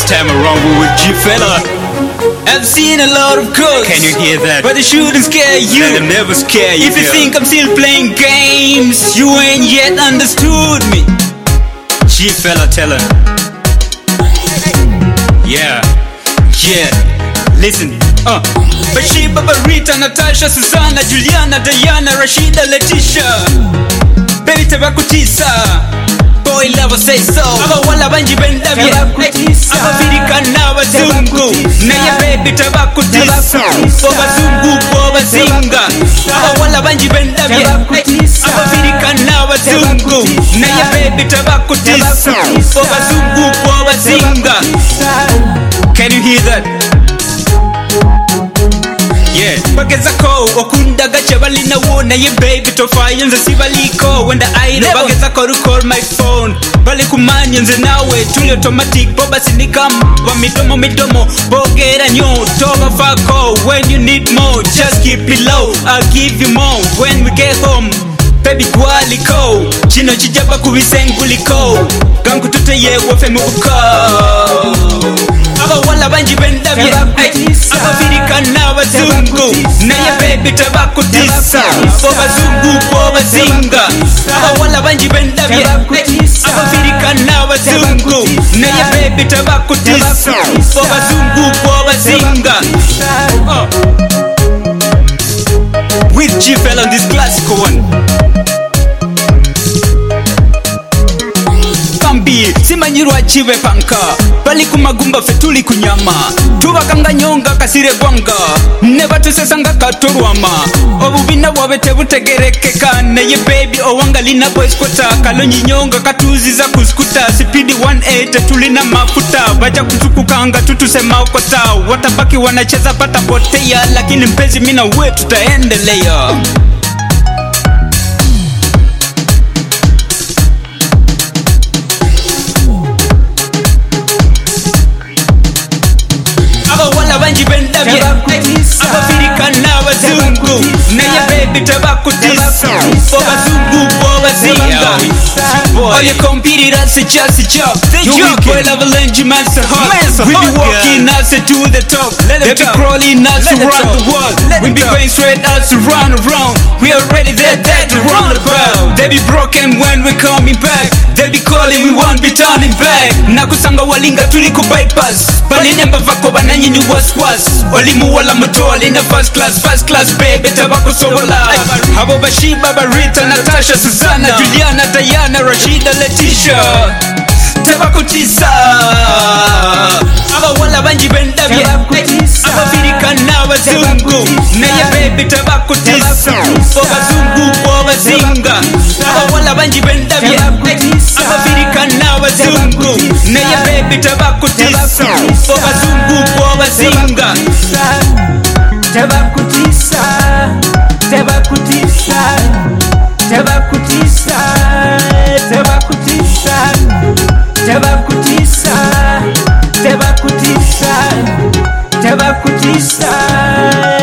time around we with G-Fella. I've seen a lot of girls. Can you hear that? But it shouldn't scare you. Let them never scare you. If you girl. think I'm still playing games, you ain't yet understood me. G-Fella, tell her. Yeah. Listen. Bashiba, Barita, Natasha, Susanna, Juliana, Diana, Rashida, Letitia. Baby tabakutisa. Boy lover say so. Abawala banji bendavye. Abafirika n'abazungu. Naye baby tabakutisa. Obazungu bobazinga. Abawala banji bendavye. Abafirika n'abazungu. Naye baby tabakutisa. Obazungu bobazinga. Can you hear that? Yeah. Bageza ko okunda gache balina wona ye baby tofayo nze sibaliko wenda airo bageza ko call my phone bali kumanya nze nawe tuli automatic boba sinikam wa midomo bogera nyo toba fako when you need more just keep it low I'll give you more when we get home baby kwaliko chino chijaba kubisenguliko gangu tuteye wofe mubuko abawala banji bendavye abafirika n'abazungu naye baby tabakutisa obazungu bobazinga abawala banji bendavye abafirika n'abazungu naye baby tabakutisa obazungu bobazinga. With G-Fella on this classical one. Simanyirwa chive panka bali kumagumba fetuli kunyama tubakanga nyonga kasire gwanga neba tusesanga katorwama obubina bwabete butegerekeka naye baby owangalina boys kota kalonyi nyonga katuziza kuskuta speed 180 tulina mafuta baja kutukukanga tutusema okota watabaki wanacheza pata potea lakini mpenzi mina we tutaendelea. Banji bendavye abafirika n'abazungu naye baby tabakutisa obazungu bobazinga oye kompirira sicha you be boy level and master hot we be walking us to the top they be crawling us around the world we be going straight us around we are ready they're dead to run about they be broken when we coming back they be calling we won't be turning back nakusanga walinga tuli ku bypass balinamba vako bananyinyi was olimu wala mutoli na first class baby tabakusobola abo Bashiba Barita Natasha Susanna Juliana Diana Rashida Letitia tabakutisa abawala banji bendavye abafirika n'abazungu naye baby tabakutisa obazungu bobazinga abawala banji bendavye abafirika n'abazungu naye baby tabakutisa obazungu bobazinga. Tabakutisa tabakutisa tabakutisa tabakutisa tabakutisa tabakutisa tabakutisa